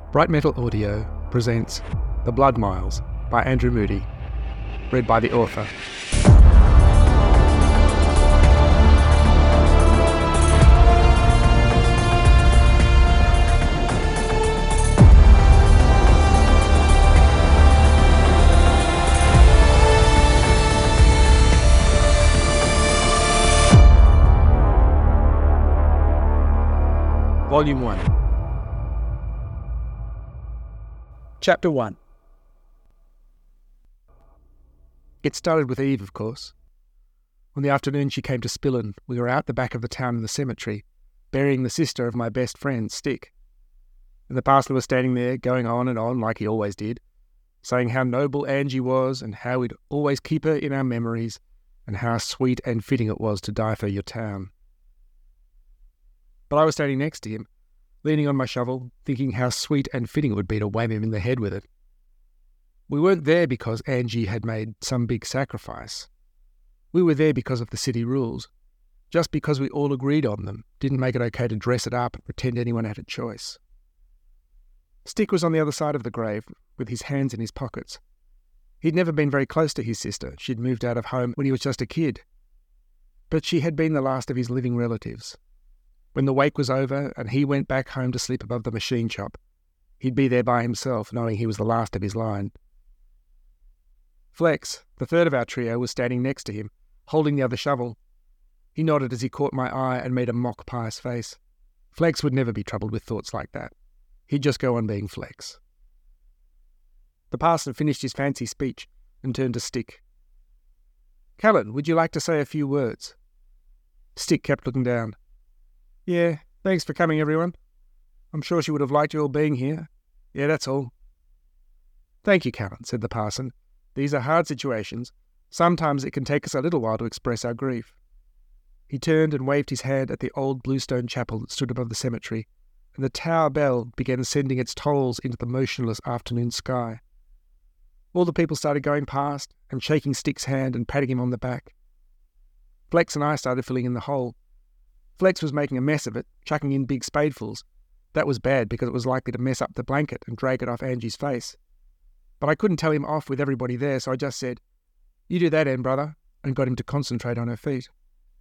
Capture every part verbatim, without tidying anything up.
Bright Metal Audio presents The Blood Miles by Andrew Moody, read by the author. Volume one. Chapter one. It started with Eve, of course. On the afternoon she came to Spillin, we were out the back of the town in the cemetery, burying the sister of my best friend, Stick. And the parson was standing there, going on and on like he always did, saying how noble Angie was and how we'd always keep her in our memories and how sweet and fitting it was to die for your town. But I was standing next to him, leaning on my shovel, thinking how sweet and fitting it would be to wham him in the head with it. We weren't there because Angie had made some big sacrifice. We were there because of the city rules. Just because we all agreed on them didn't make it okay to dress it up and pretend anyone had a choice. Stick was on the other side of the grave, with his hands in his pockets. He'd never been very close to his sister. She'd moved out of home when he was just a kid. But she had been the last of his living relatives. When the wake was over and he went back home to sleep above the machine shop, he'd be there by himself, knowing he was the last of his line. Flex, the third of our trio, was standing next to him, holding the other shovel. He nodded as he caught my eye and made a mock pious face. Flex would never be troubled with thoughts like that. He'd just go on being Flex. The parson finished his fancy speech and turned to Stick. "Callan, would you like to say a few words?" Stick kept looking down. "Yeah, thanks for coming, everyone. I'm sure she would have liked you all being here. Yeah, that's all." "Thank you, Callan," said the parson. "These are hard situations. Sometimes it can take us a little while to express our grief." He turned and waved his hand at the old bluestone chapel that stood above the cemetery, and the tower bell began sending its tolls into the motionless afternoon sky. All the people started going past and shaking Stick's hand and patting him on the back. Flex and I started filling in the hole. Flex was making a mess of it, chucking in big spadefuls. That was bad because it was likely to mess up the blanket and drag it off Angie's face. But I couldn't tell him off with everybody there, so I just said, "You do that end, brother," and got him to concentrate on her feet.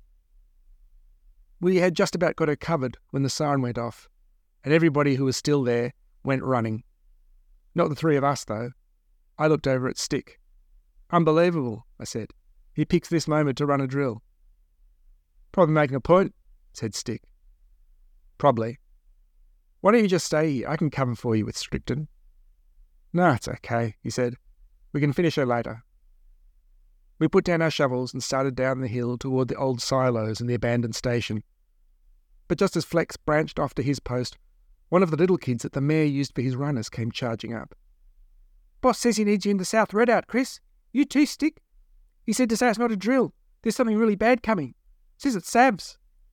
We had just about got her covered when the siren went off, and everybody who was still there went running. Not the three of us, though. I looked over at Stick. "Unbelievable," I said. "He picks this moment to run a drill." "Probably making a point," said Stick. "Probably. Why don't you just stay here? I can cover for you with Stricton." "No, it's okay," he said. "We can finish her later." We put down our shovels and started down the hill toward the old silos and the abandoned station. But just as Flex branched off to his post, one of the little kids that the mayor used for his runners came charging up. "Boss says he needs you in the South Redout, Chris. You too, Stick. He said to say it's not a drill. There's something really bad coming. Says it's Sabs."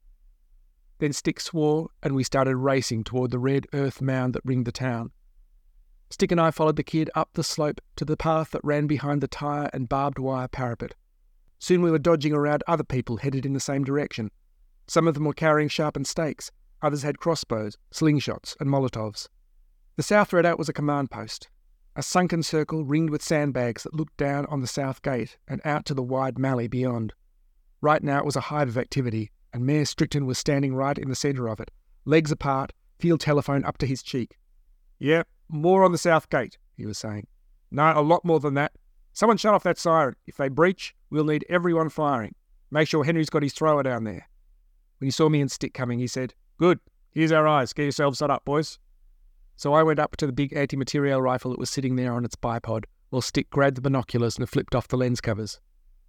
Then Stick swore, and we started racing toward the red earth mound that ringed the town. Stick and I followed the kid up the slope to the path that ran behind the tyre and barbed wire parapet. Soon we were dodging around other people headed in the same direction. Some of them were carrying sharpened stakes, others had crossbows, slingshots, and Molotovs. The South Redout was a command post, a sunken circle ringed with sandbags that looked down on the south gate and out to the wide mallee beyond. Right now it was a hive of activity, and Mayor Stricton was standing right in the centre of it, legs apart, field telephone up to his cheek. "Yep, more on the south gate," he was saying. "No, a lot more than that. Someone shut off that siren. If they breach, we'll need everyone firing. Make sure Henry's got his thrower down there." When he saw me and Stick coming, he said, "Good, here's our eyes. Get yourselves set up, boys." So I went up to the big anti-material rifle that was sitting there on its bipod, while Stick grabbed the binoculars and flipped off the lens covers.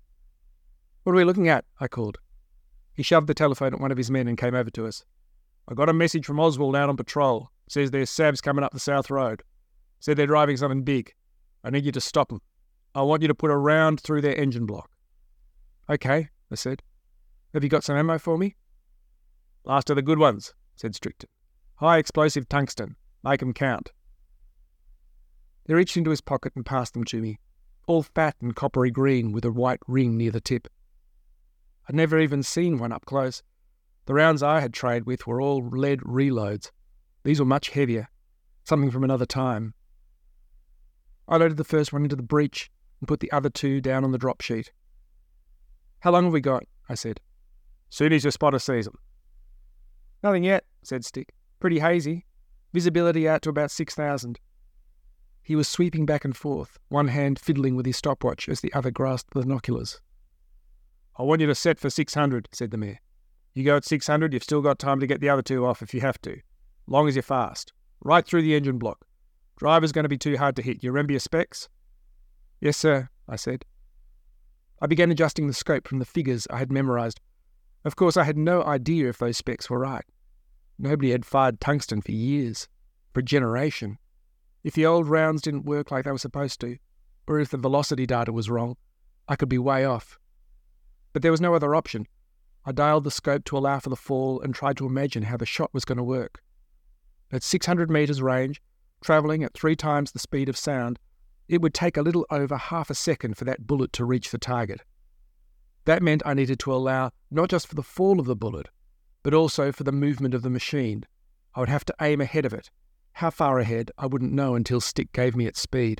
"What are we looking at?" I called. He shoved the telephone at one of his men and came over to us. "I got a message from Oswald out on patrol. Says there's Sabs coming up the South Road. Said they're driving something big. I need you to stop them. I want you to put a round through their engine block." "Okay," I said. "Have you got some ammo for me?" "Last of the good ones," said Stricton. "High explosive tungsten. Make 'em count." He reached into his pocket and passed them to me, all fat and coppery green with a white ring near the tip. I'd never even seen one up close. The rounds I had trained with were all lead reloads. These were much heavier. something from another time. I loaded the first one into the breech and put the other two down on the drop sheet. "How long have we got?" I said. "Soon as your spotter sees them." "Nothing yet," said Stick. "Pretty hazy. Visibility out to about six thousand. He was sweeping back and forth, one hand fiddling with his stopwatch as the other grasped the binoculars. "I want you to set for six hundred, said the mayor. "You go at six hundred, you've still got time to get the other two off if you have to, long as you're fast. Right through the engine block. Driver's going to be too hard to hit. You remember your specs?" "Yes, sir," I said. I began adjusting the scope from the figures I had memorised. Of course, I had no idea if those specs were right. Nobody had fired tungsten for years, for a generation. If the old rounds didn't work like they were supposed to, or if the velocity data was wrong, I could be way off. But there was no other option. I dialed the scope to allow for the fall and tried to imagine how the shot was going to work. At six hundred metres range, travelling at three times the speed of sound, it would take a little over half a second for that bullet to reach the target. That meant I needed to allow not just for the fall of the bullet, but also for the movement of the machine. I would have to aim ahead of it. How far ahead, I wouldn't know until Stick gave me its speed.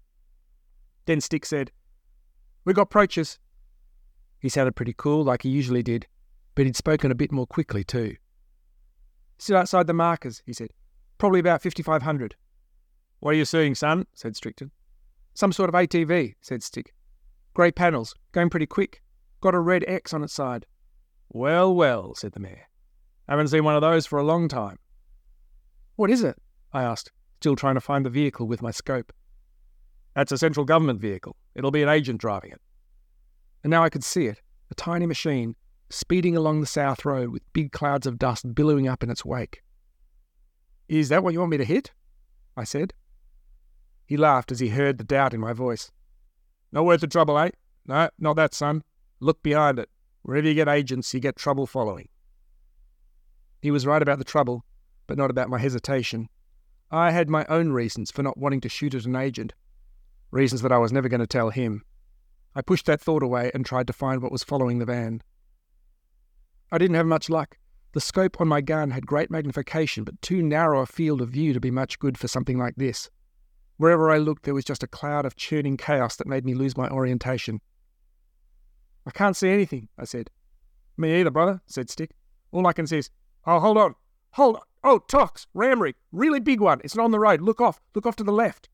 Then Stick said, "We got approaches." He sounded pretty cool, like he usually did, but he'd spoken a bit more quickly too. "Sit outside the markers," he said. "Probably about fifty-five hundred. "What are you seeing, son?" said Strickton. "Some sort of A T V," said Stick. "Grey panels, going pretty quick. Got a red X on its side." "Well, well," said the mayor. "Haven't seen one of those for a long time." "What is it?" I asked, still trying to find the vehicle with my scope. "That's a central government vehicle. It'll be an agent driving it." And now I could see it, a tiny machine, speeding along the South Road with big clouds of dust billowing up in its wake. "Is that what you want me to hit?" I said. He laughed as he heard the doubt in my voice. "Not worth the trouble, eh? No, not that, son. Look behind it. Wherever you get agents, you get trouble following." He was right about the trouble, but not about my hesitation. I had my own reasons for not wanting to shoot at an agent, reasons that I was never going to tell him. I pushed that thought away and tried to find what was following the van. I didn't have much luck. The scope on my gun had great magnification, but too narrow a field of view to be much good for something like this. Wherever I looked, there was just a cloud of churning chaos that made me lose my orientation. "I can't see anything," I said. "Me either, brother," said Stick. "All I can see is, oh, hold on, hold on. Oh, Tox, ram rig, really big one. It's not on the road. Look off, look off to the left."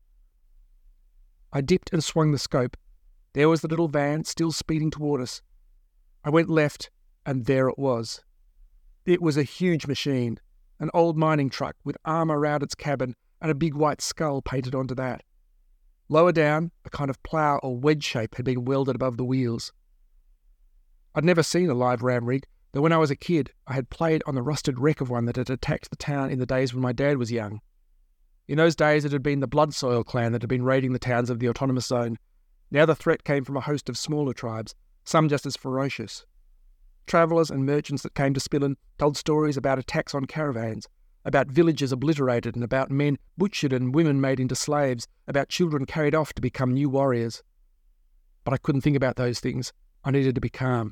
I dipped and swung the scope. There was the little van, still speeding toward us. I went left, and there it was. It was a huge machine, an old mining truck with armour around its cabin and a big white skull painted onto that. Lower down, a kind of plough or wedge shape had been welded above the wheels. I'd never seen a live ram rig, though when I was a kid, I had played on the rusted wreck of one that had attacked the town in the days when my dad was young. In those days, it had been the Bloodsoil clan that had been raiding the towns of the Autonomous Zone. Now the threat came from a host of smaller tribes, some just as ferocious. Travellers and merchants that came to Spillin told stories about attacks on caravans, about villages obliterated and about men butchered and women made into slaves, about children carried off to become new warriors. But I couldn't think about those things. I needed to be calm.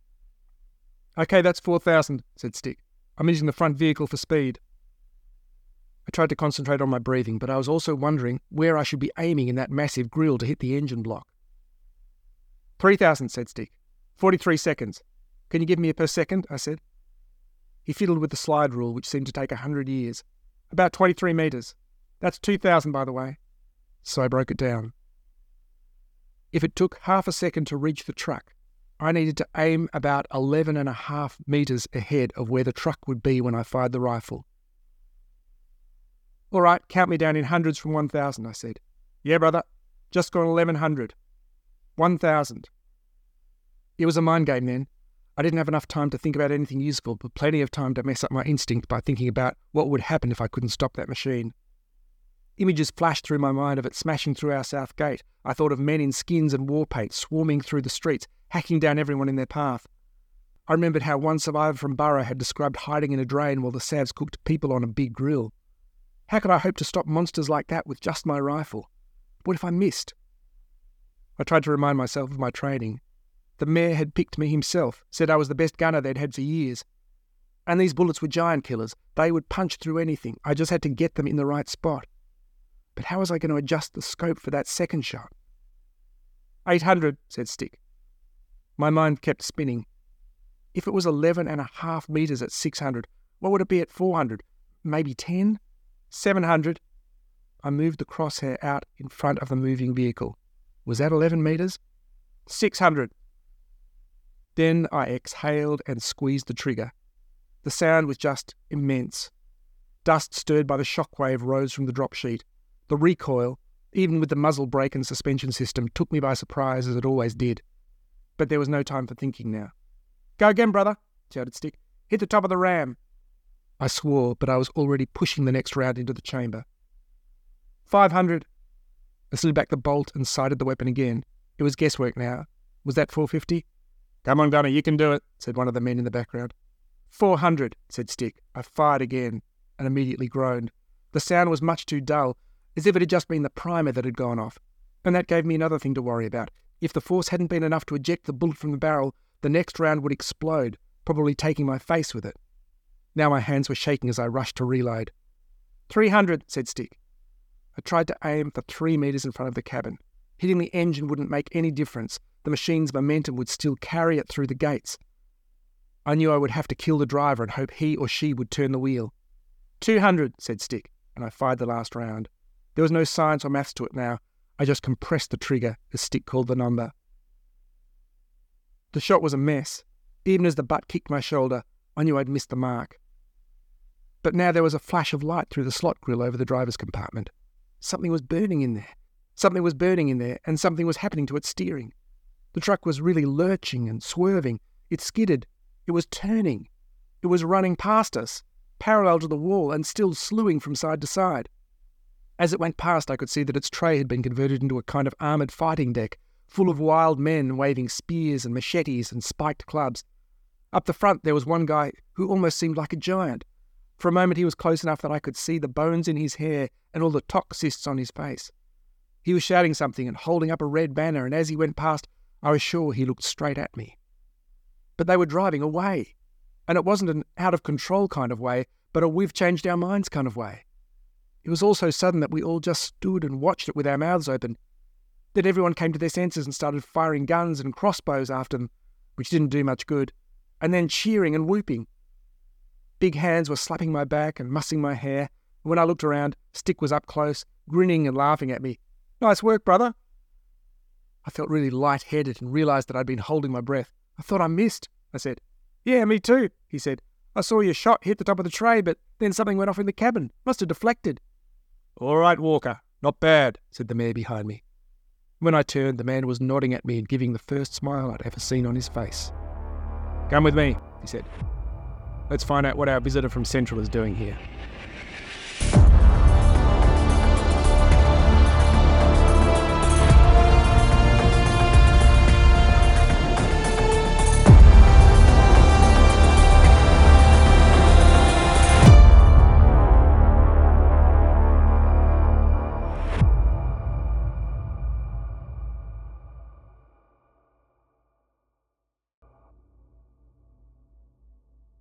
"Okay, that's four thousand, said Stick. "I'm using the front vehicle for speed." I tried to concentrate on my breathing, but I was also wondering where I should be aiming in that massive grille to hit the engine block. Three thousand, said Stick. Forty-three seconds. "Can you give me a per second?" I said. He fiddled with the slide rule, which seemed to take a hundred years. "About twenty-three metres. That's two thousand, by the way." So I broke it down. If it took half a second to reach the truck, I needed to aim about eleven and a half metres ahead of where the truck would be when I fired the rifle. "All right, count me down in hundreds from one thousand, I said. "Yeah, brother. Just gone eleven hundred. one thousand. It was a mind game then. I didn't have enough time to think about anything useful, but plenty of time to mess up my instinct by thinking about what would happen if I couldn't stop that machine. Images flashed through my mind of it smashing through our south gate. I thought of men in skins and war paint swarming through the streets, hacking down everyone in their path. I remembered how one survivor from Burra had described hiding in a drain while the Savs cooked people on a big grill. How could I hope to stop monsters like that with just my rifle? What if I missed? I tried to remind myself of my training. The mayor had picked me himself, said I was the best gunner they'd had for years. And these bullets were giant killers. They would punch through anything. I just had to get them in the right spot. But how was I going to adjust the scope for that second shot? eight hundred, said Stick. My mind kept spinning. If it was eleven and a half metres at six hundred, what would it be at four hundred? Maybe ten? seven hundred? I moved the crosshair out in front of the moving vehicle. Was that eleven metres? six hundred. Then I exhaled and squeezed the trigger. The sound was just immense. Dust stirred by the shockwave rose from the drop sheet. The recoil, even with the muzzle brake and suspension system, took me by surprise as it always did. But there was no time for thinking now. "Go again, brother," shouted Stick. "Hit the top of the ram." I swore, but I was already pushing the next round into the chamber. five hundred. I slid back the bolt and sighted the weapon again. It was guesswork now. Was that four fifty? "Come on, Gunner, you can do it," said one of the men in the background. four hundred, said Stick. I fired again and immediately groaned. The sound was much too dull, as if it had just been the primer that had gone off. And that gave me another thing to worry about. If the force hadn't been enough to eject the bullet from the barrel, the next round would explode, probably taking my face with it. Now my hands were shaking as I rushed to reload. three hundred, said Stick. I tried to aim for three metres in front of the cabin. Hitting the engine wouldn't make any difference. The machine's momentum would still carry it through the gates. I knew I would have to kill the driver and hope he or she would turn the wheel. two hundred, said Stick, and I fired the last round. There was no science or maths to it now. I just compressed the trigger, as Stick called the number. The shot was a mess. Even as the butt kicked my shoulder, I knew I'd missed the mark. But now there was a flash of light through the slot grill over the driver's compartment. Something was burning in there. Something was burning in there, and something was happening to its steering. The truck was really lurching and swerving. It skidded. It was turning. It was running past us, parallel to the wall, and still slewing from side to side. As it went past, I could see that its tray had been converted into a kind of armoured fighting deck, full of wild men waving spears and machetes and spiked clubs. Up the front there was one guy who almost seemed like a giant. For a moment he was close enough that I could see the bones in his hair and all the tock cysts on his face. He was shouting something and holding up a red banner, and as he went past, I was sure he looked straight at me. But they were driving away, and it wasn't an out-of-control kind of way, but a we've-changed-our-minds kind of way. It was all so sudden that we all just stood and watched it with our mouths open. Then everyone came to their senses and started firing guns and crossbows after them, which didn't do much good, and then cheering and whooping. Big hands were slapping my back and mussing my hair, and when I looked around, Stick was up close, grinning and laughing at me. "Nice work, brother." I felt really light-headed and realised that I'd been holding my breath. "I thought I missed," I said. "Yeah, me too," he said. "I saw your shot hit the top of the tray, but then something went off in the cabin. Must have deflected." "All right, Walker. Not bad," said the man behind me. When I turned, the man was nodding at me and giving the first smile I'd ever seen on his face. "Come with me," he said. "Let's find out what our visitor from Central is doing here."